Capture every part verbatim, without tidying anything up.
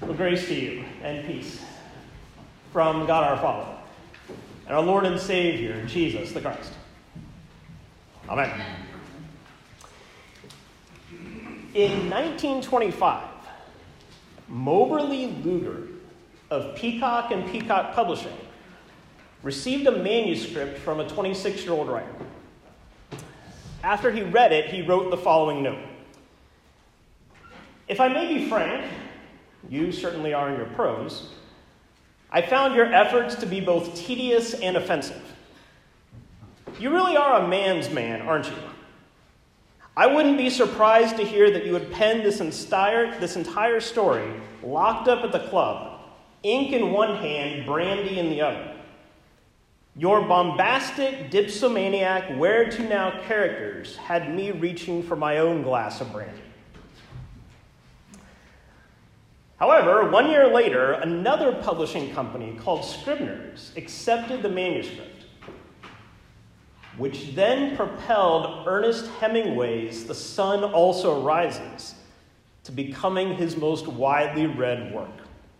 Well, grace to you and peace from God our Father and our Lord and Savior, Jesus the Christ. Amen. In nineteen twenty-five, Moberly Luger of Peacock and Peacock Publishing received a manuscript from a twenty-six-year-old writer. After he read it, he wrote the following note. If I may be frank, you certainly are in your prose, I found your efforts to be both tedious and offensive. You really are a man's man, aren't you? I wouldn't be surprised to hear that you had penned this entire, this entire story locked up at the club, ink in one hand, brandy in the other. Your bombastic, dipsomaniac, where-to-now characters had me reaching for my own glass of brandy. However, one year later, another publishing company called Scribner's accepted the manuscript, which then propelled Ernest Hemingway's The Sun Also Rises to becoming his most widely read work.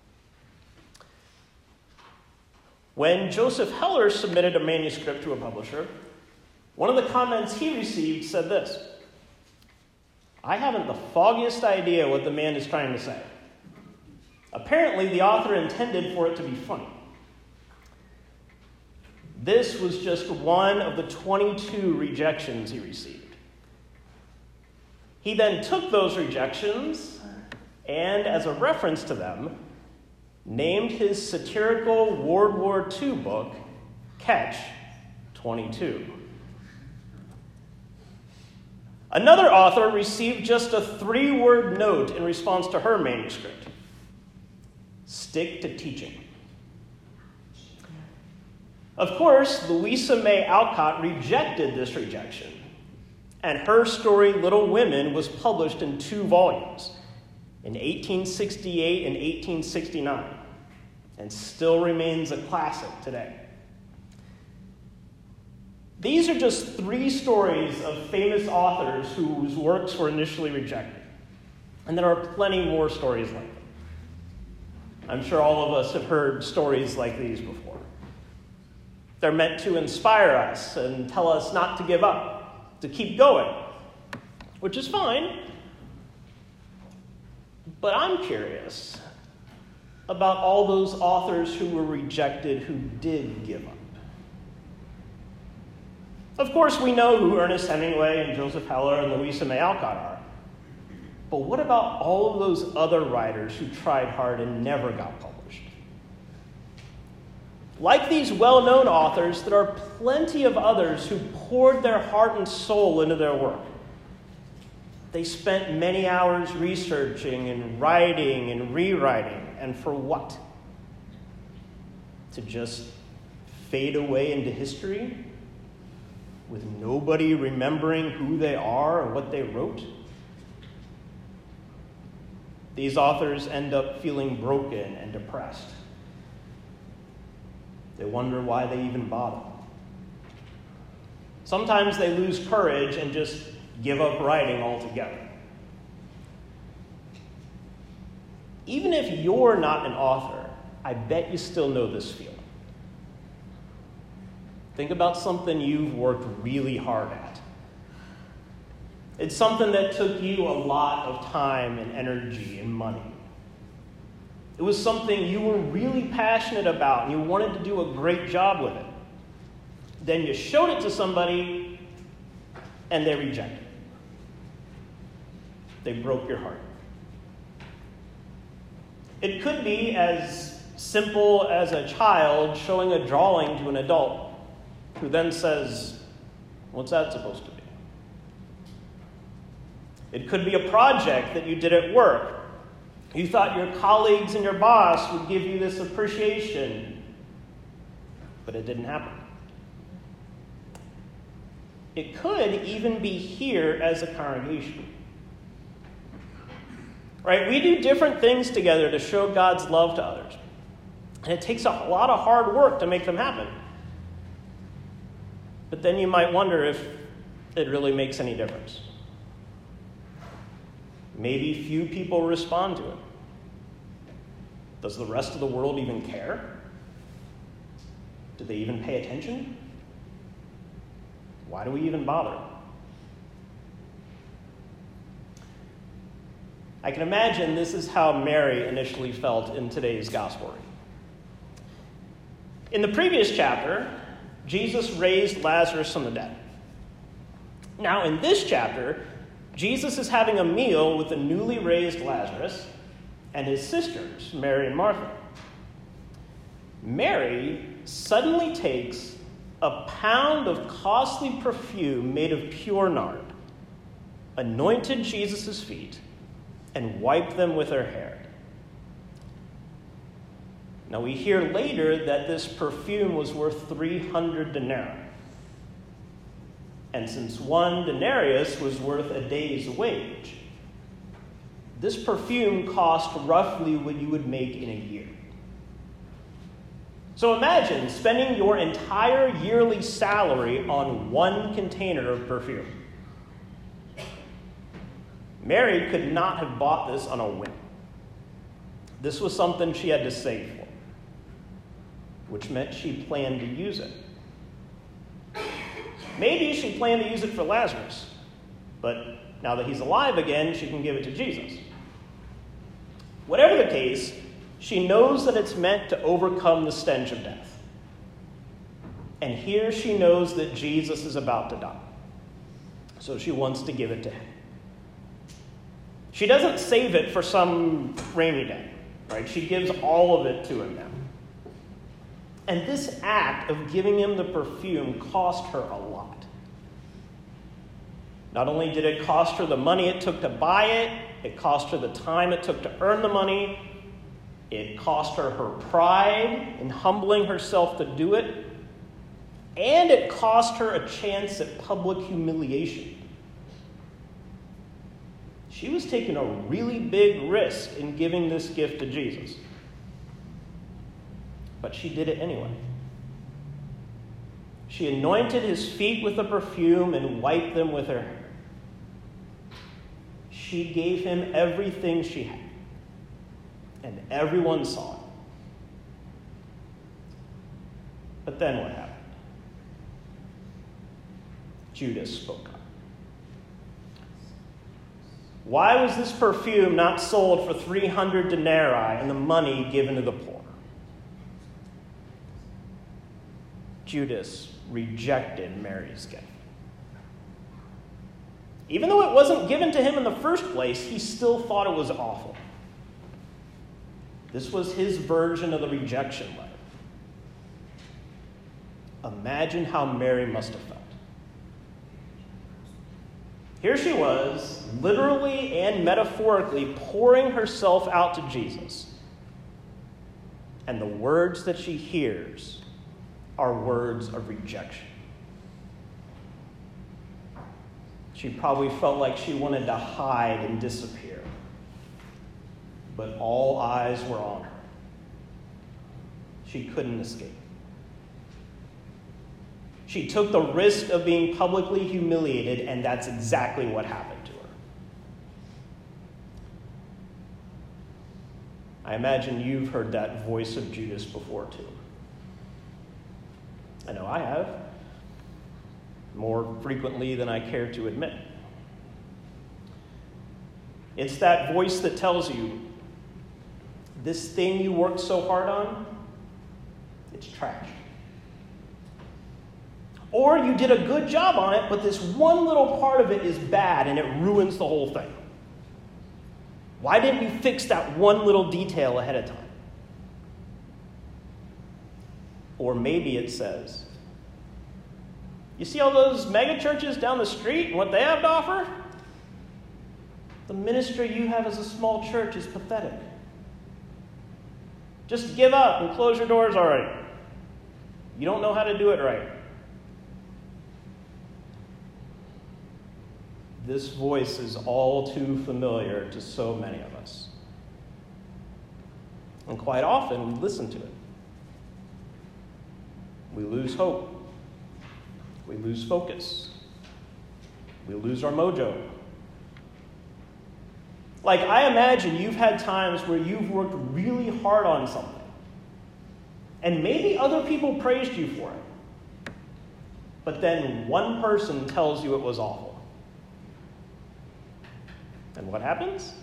When Joseph Heller submitted a manuscript to a publisher, one of the comments he received said this: "I haven't the foggiest idea what the man is trying to say. Apparently, the author intended for it to be funny." This was just one of the twenty-two rejections he received. He then took those rejections and, as a reference to them, named his satirical World War Two book, Catch twenty-two. Another author received just a three-word note in response to her manuscript: stick to teaching. Of course, Louisa May Alcott rejected this rejection, and her story Little Women was published in two volumes in eighteen sixty-eight and eighteen sixty-nine, and still remains a classic today. These are just three stories of famous authors whose works were initially rejected, and there are plenty more stories like them. I'm sure all of us have heard stories like these before. They're meant to inspire us and tell us not to give up, to keep going, which is fine. But I'm curious about all those authors who were rejected who did give up. Of course, we know who Ernest Hemingway and Joseph Heller and Louisa May Alcott are. But what about all of those other writers who tried hard and never got published? Like these well-known authors, there are plenty of others who poured their heart and soul into their work. They spent many hours researching and writing and rewriting, and for what? To just fade away into history with nobody remembering who they are or what they wrote? These authors end up feeling broken and depressed. They wonder why they even bother. Sometimes they lose courage and just give up writing altogether. Even if you're not an author, I bet you still know this feeling. Think about something you've worked really hard at. It's something that took you a lot of time and energy and money. It was something you were really passionate about and you wanted to do a great job with it. Then you showed it to somebody and they rejected it. They broke your heart. It could be as simple as a child showing a drawing to an adult who then says, "What's that supposed to be?" It could be a project that you did at work. You thought your colleagues and your boss would give you this appreciation, but it didn't happen. It could even be here as a congregation. Right? We do different things together to show God's love to others. And it takes a lot of hard work to make them happen. But then you might wonder if it really makes any difference. Maybe few people respond to it. Does the rest of the world even care? Do they even pay attention? Why do we even bother? I can imagine this is how Mary initially felt in today's gospel reading. In the previous chapter, Jesus raised Lazarus from the dead. Now, in this chapter, Jesus is having a meal with the newly raised Lazarus and his sisters, Mary and Martha. Mary suddenly takes a pound of costly perfume made of pure nard, anointed Jesus' feet, and wiped them with her hair. Now we hear later that this perfume was worth three hundred denarii. And since one denarius was worth a day's wage, this perfume cost roughly what you would make in a year. So imagine spending your entire yearly salary on one container of perfume. Mary could not have bought this on a whim. This was something she had to save for, which meant she planned to use it. Maybe she planned to use it for Lazarus, but now that he's alive again, she can give it to Jesus. Whatever the case, she knows that it's meant to overcome the stench of death. And here she knows that Jesus is about to die, so she wants to give it to him. She doesn't save it for some rainy day, right? She gives all of it to him now. And this act of giving him the perfume cost her a lot. Not only did it cost her the money it took to buy it, it cost her the time it took to earn the money, it cost her her pride in humbling herself to do it, and it cost her a chance at public humiliation. She was taking a really big risk in giving this gift to Jesus. But she did it anyway. She anointed his feet with the perfume and wiped them with her hair. She gave him everything she had. And everyone saw it. But then what happened? Judas spoke up. Why was this perfume not sold for three hundred denarii and the money given to the poor? Judas rejected Mary's gift. Even though it wasn't given to him in the first place, he still thought it was awful. This was his version of the rejection letter. Imagine how Mary must have felt. Here she was, literally and metaphorically pouring herself out to Jesus. And the words that she hears are words of rejection. She probably felt like she wanted to hide and disappear. But all eyes were on her. She couldn't escape. She took the risk of being publicly humiliated, and that's exactly what happened to her. I imagine you've heard that voice of Judas before, too. I know I have, more frequently than I care to admit. It's that voice that tells you, this thing you worked so hard on, it's trash. Or you did a good job on it, but this one little part of it is bad and it ruins the whole thing. Why didn't you fix that one little detail ahead of time? Or maybe it says, you see all those mega churches down the street and what they have to offer? The ministry you have as a small church is pathetic. Just give up and close your doors already. You don't know how to do it right. This voice is all too familiar to so many of us. And quite often we listen to it. We lose hope. We lose focus. We lose our mojo. Like, I imagine you've had times where you've worked really hard on something, and maybe other people praised you for it, but then one person tells you it was awful. And what happens?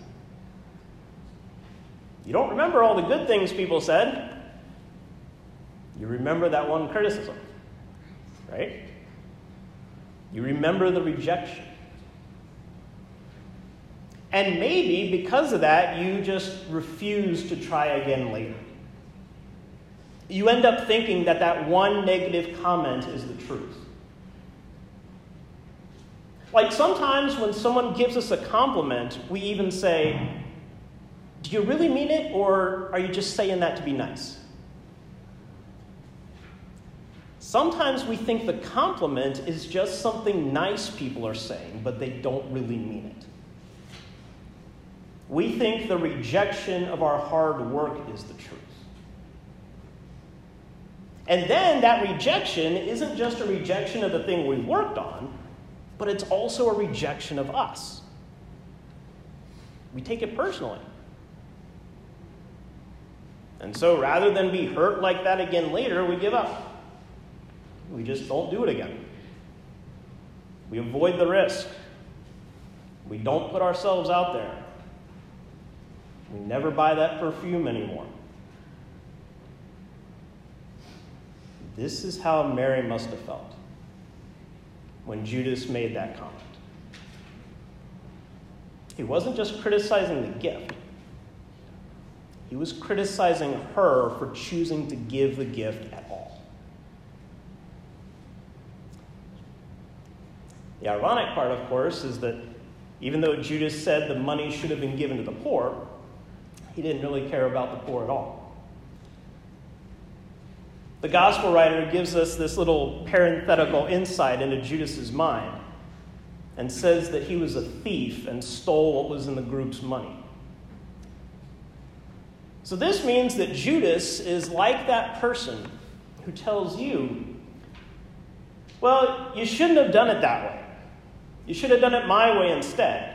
You don't remember all the good things people said. You remember that one criticism, right? You remember the rejection. And maybe because of that, you just refuse to try again later. You end up thinking that that one negative comment is the truth. Like sometimes when someone gives us a compliment, we even say, "Do you really mean it, or are you just saying that to be nice?" Sometimes we think the compliment is just something nice people are saying, but they don't really mean it. We think the rejection of our hard work is the truth. And then that rejection isn't just a rejection of the thing we worked on, but it's also a rejection of us. We take it personally. And so rather than be hurt like that again later, we give up. We just don't do it again. We avoid the risk. We don't put ourselves out there. We never buy that perfume anymore. This is how Mary must have felt when Judas made that comment. He wasn't just criticizing the gift. He was criticizing her for choosing to give the gift at all. The ironic part, of course, is that even though Judas said the money should have been given to the poor, he didn't really care about the poor at all. The gospel writer gives us this little parenthetical insight into Judas's mind and says that he was a thief and stole what was in the group's money. So this means that Judas is like that person who tells you, well, you shouldn't have done it that way. You should have done it my way instead.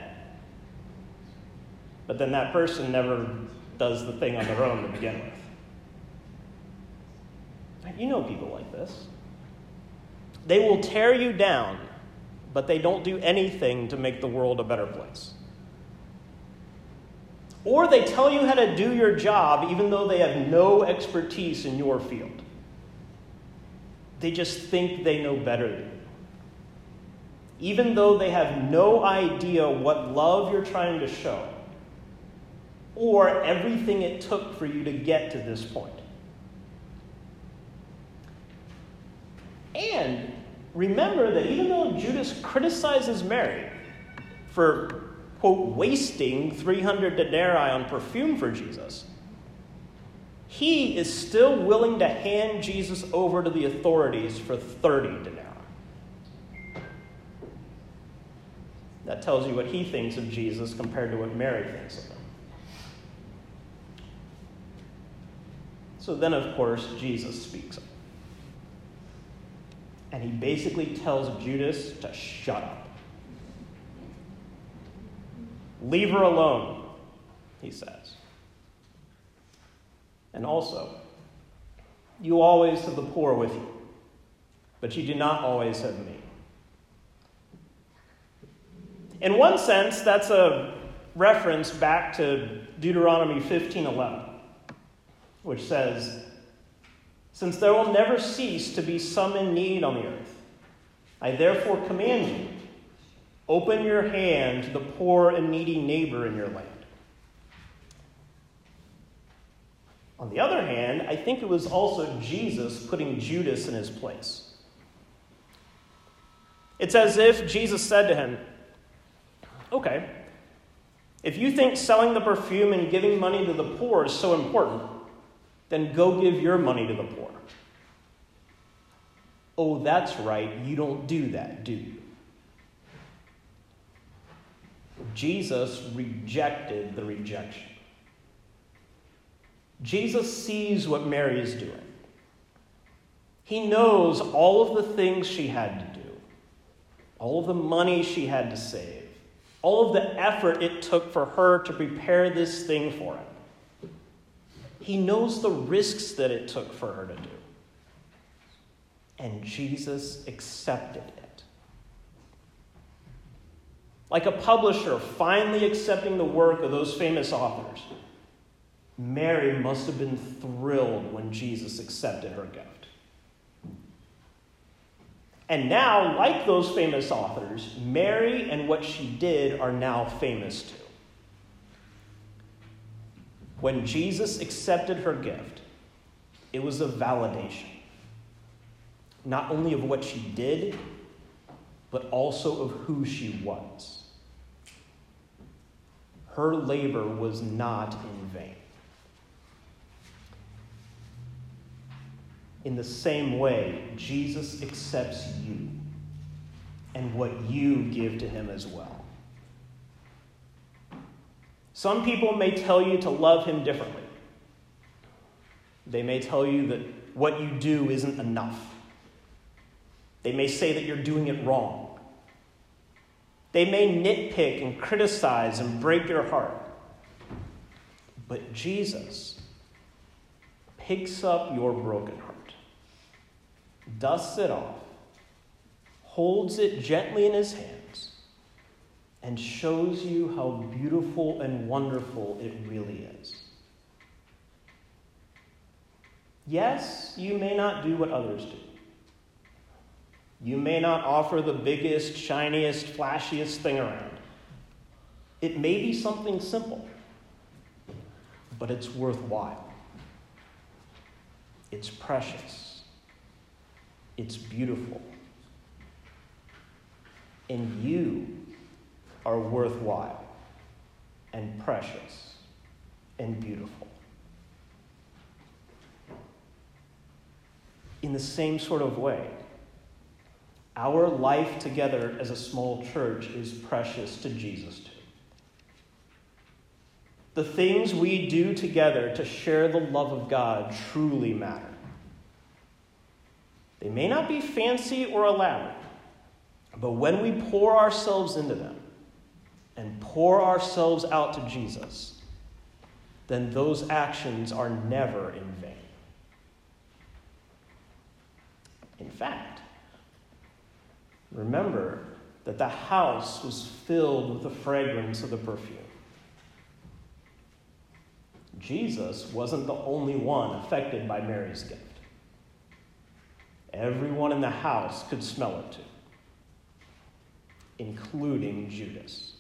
But then that person never does the thing on their own to begin with. You know people like this. They will tear you down, but they don't do anything to make the world a better place. Or they tell you how to do your job even though they have no expertise in your field. They just think they know better than you. Even though they have no idea what love you're trying to show or everything it took for you to get to this point. And remember that even though Judas criticizes Mary for, quote, wasting three hundred denarii on perfume for Jesus, he is still willing to hand Jesus over to the authorities for thirty denarii. That tells you what he thinks of Jesus compared to what Mary thinks of him. So then, of course, Jesus speaks up. And he basically tells Judas to shut up. Leave her alone, he says. And also, you always have the poor with you, but you do not always have me. In one sense, that's a reference back to Deuteronomy fifteen eleven, which says, "Since there will never cease to be some in need on the earth, I therefore command you, open your hand to the poor and needy neighbor in your land." On the other hand, I think it was also Jesus putting Judas in his place. It's as if Jesus said to him, okay, if you think selling the perfume and giving money to the poor is so important, then go give your money to the poor. Oh, that's right, you don't do that, do you? Jesus rejected the rejection. Jesus sees what Mary is doing. He knows all of the things she had to do, all of the money she had to save, all of the effort it took for her to prepare this thing for him. He knows the risks that it took for her to do. And Jesus accepted it. Like a publisher finally accepting the work of those famous authors, Mary must have been thrilled when Jesus accepted her gift. And now, like those famous authors, Mary and what she did are now famous too. When Jesus accepted her gift, it was a validation, not only of what she did, but also of who she was. Her labor was not in vain. In the same way, Jesus accepts you and what you give to him as well. Some people may tell you to love him differently. They may tell you that what you do isn't enough. They may say that you're doing it wrong. They may nitpick and criticize and break your heart. But Jesus picks up your broken heart, dusts it off, holds it gently in his hands, and shows you how beautiful and wonderful it really is. Yes, you may not do what others do. You may not offer the biggest, shiniest, flashiest thing around. It may be something simple, but it's worthwhile. It's precious. It's beautiful. And you are worthwhile and precious and beautiful. In the same sort of way, our life together as a small church is precious to Jesus too. The things we do together to share the love of God truly matter. They may not be fancy or elaborate, but when we pour ourselves into them and pour ourselves out to Jesus, then those actions are never in vain. In fact, remember that the house was filled with the fragrance of the perfume. Jesus wasn't the only one affected by Mary's gift. Everyone in the house could smell it too, including Judas.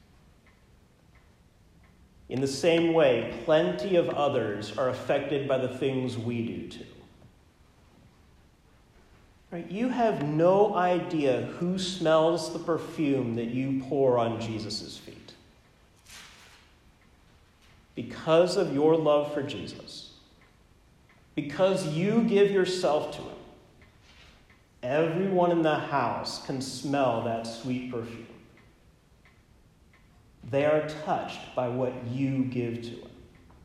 In the same way, plenty of others are affected by the things we do too. Right? You have no idea who smells the perfume that you pour on Jesus' feet. Because of your love for Jesus, because you give yourself to him, everyone in the house can smell that sweet perfume. They are touched by what you give to him.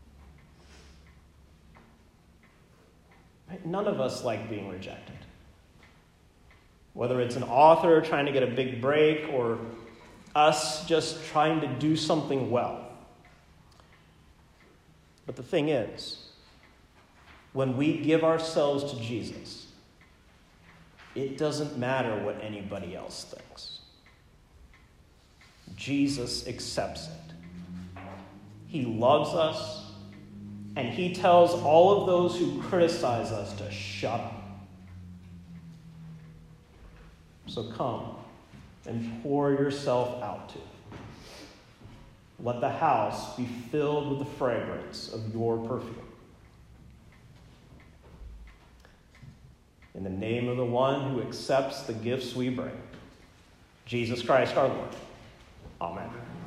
Right? None of us like being rejected. Whether it's an author trying to get a big break or us just trying to do something well. But the thing is, when we give ourselves to Jesus, it doesn't matter what anybody else thinks. Jesus accepts it. He loves us, and he tells all of those who criticize us to shut up. So come and pour yourself out to him. Let the house be filled with the fragrance of your perfume. In the name of the one who accepts the gifts we bring, Jesus Christ our Lord. Amen.